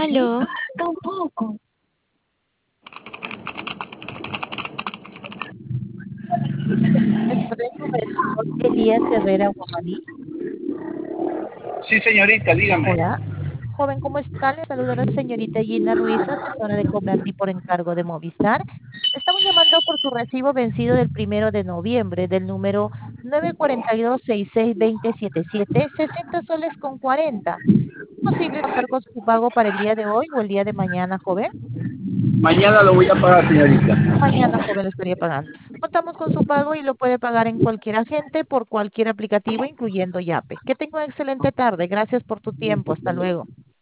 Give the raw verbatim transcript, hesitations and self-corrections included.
Aló, Tampoco. Buenas tardes con el señor Elías Herrera Guamaní. Sí, señorita, dígame. Hola, joven, ¿cómo está? Le saluda la señorita Gina Ruiz, asesora de Cobrandi por encargo de Movistar. Estamos llamando por su recibo vencido del primero de noviembre del número nueve cuatro dos seis seis dos cero siete siete, sesenta soles con cuarenta. ¿Es posible contar con su pago para el día de hoy o el día de mañana, joven? Mañana lo voy a pagar, señorita. Mañana, joven, lo estaría pagando. Contamos con su pago y lo puede pagar en cualquier agente por cualquier aplicativo, incluyendo Yape. Que tenga una excelente tarde. Gracias por tu tiempo. Hasta luego.